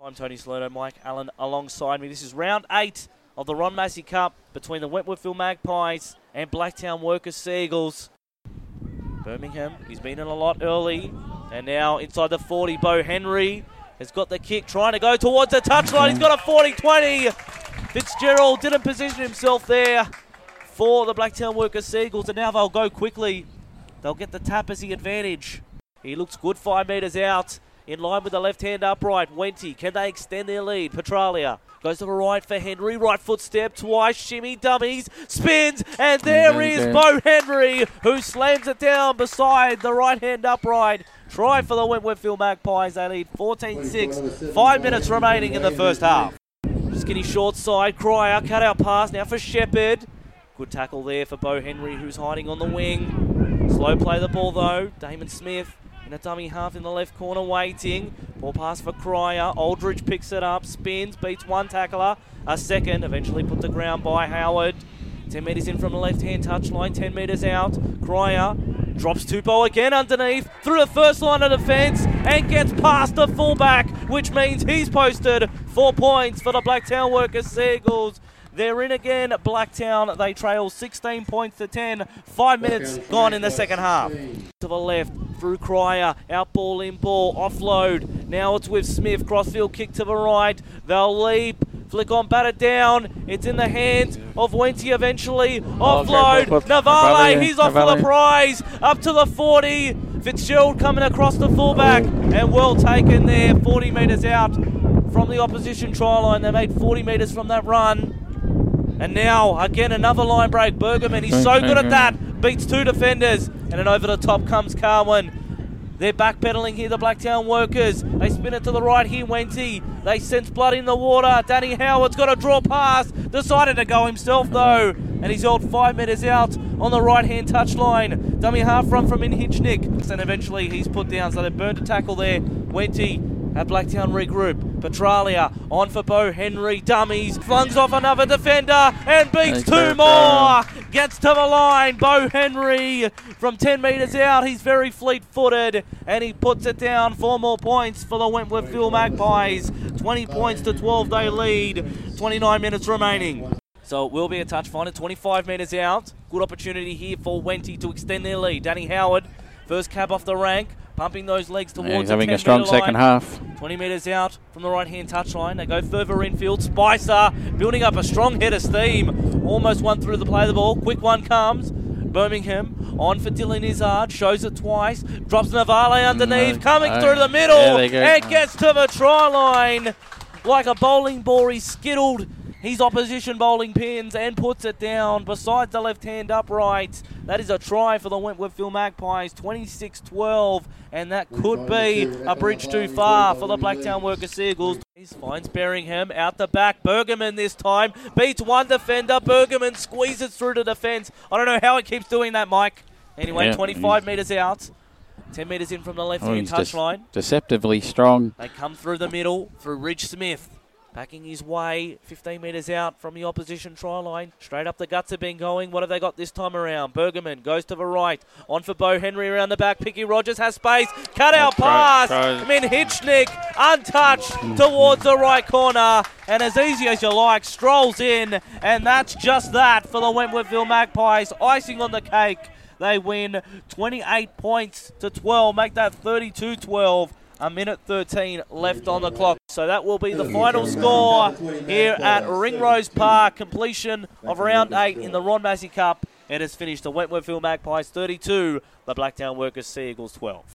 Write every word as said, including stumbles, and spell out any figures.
I'm Tony Salerno, Mike Allen alongside me. This is round eight of the Ron Massey Cup between the Wentworthville Magpies and Blacktown Workers Seagulls. Birmingham, he's been in a lot early, and now inside the forty, Bo Henry has got the kick, trying to go towards the touchline. He's got a forty twenty. Fitzgerald didn't position himself there for the Blacktown Workers Seagulls, and now they'll go quickly. They'll get the Tapasy advantage. He looks good five metres out, in line with the left-hand upright. Wenty, can they extend their lead? Petralia goes to the right for Henry. Right foot step, twice, shimmy, dummies, spins, and there is Bo Henry, who slams it down beside the right-hand upright. Try for the Wentworthville Magpies. They lead fourteen six. Five minutes remaining in the first half. Skinny short side, Cryer, cut out pass now for Shepherd. Good tackle there for Bo Henry, who's hiding on the wing. Slow play the ball though. Damon Smith in a dummy half in the left corner waiting. Ball pass for Cryer. Aldridge picks it up, spins, beats one tackler. A second, eventually put to ground by Howard. ten metres in from the left-hand touchline, ten metres out. Cryer drops Tupou again underneath, through the first line of defence, and gets past the fullback, which means he's posted four points for the Blacktown Workers Seagulls. They're in again, Blacktown. They trail sixteen points to ten. Five minutes gone in the second half. To the left, through Cryer. Out ball, in ball, offload. Now it's with Smith. Crossfield kick to the right. They'll leap. Flick on, batter down. It's in the hands of Wenty eventually. Offload. Navale, he's off for the prize. Up to the forty. Fitzgerald coming across the fullback. And well taken there. forty metres out from the opposition try line. They made forty metres from that run. And now, again, another line break. Bergerman, he's so good at that. Beats two defenders. And then over the top comes Carwin. They're backpedaling here, the Blacktown Workers. They spin it to the right here, Wenty. They sense blood in the water. Danny Howard's got a draw pass. Decided to go himself, though. And he's held five metres out on the right-hand touchline. Dummy half run from Inhichnik. And eventually he's put down, so they burned a tackle there. Wenty at Blacktown regroup. Petralia on for Bo Henry. Dummies. Flungs off another defender and beats two more. Gets to the line. Bo Henry from ten metres out. He's very fleet-footed and he puts it down. Four more points for the Wentworthville Magpies. twenty points to twelve they lead. twenty-nine minutes remaining. So it will be a touch find at twenty-five metres out. Good opportunity here for Wenty to extend their lead. Danny Howard, first cab off the rank. Pumping those legs towards yeah, he's the having a strong second half. twenty metres out from the right-hand touchline. They go further infield. Spicer building up a strong head of steam. Almost one through the play of the ball. Quick one comes. Birmingham on for Dylan Izzard. Shows it twice. Drops Navale underneath. No, coming no. through the middle. And gets to the try line. Like a bowling ball, he's skittled his opposition bowling pins and puts it down beside the left-hand upright. That is a try for the Wentworthville Magpies, twenty-six twelve, and that could be a bridge too far for the Blacktown Workers Seagulls. He finds Berringham out the back. Bergerman this time beats one defender. Bergerman squeezes through the defence. I don't know how he keeps doing that, Mike. Anyway, yeah, twenty-five metres out. ten metres in from the left-hand oh, touchline. De- deceptively strong. They come through the middle, through Ridge Smith. Backing his way, fifteen metres out from the opposition try line. Straight up the guts have been going. What have they got this time around? Bergerman goes to the right. On for Bo Henry around the back. Picky Rogers has space. Cut out pass. Minhichnik untouched towards the right corner. And as easy as you like, strolls in. And that's just that for the Wentworthville Magpies. Icing on the cake. They win twenty-eight points to twelve. Make that thirty-two twelve. A minute thirteen left on the clock. So that will be the final score here at Ringrose Park. Completion of round eight in the Ron Massey Cup. It has finished the Wentworthville Magpies thirty-two, the Blacktown Workers Seagulls twelve.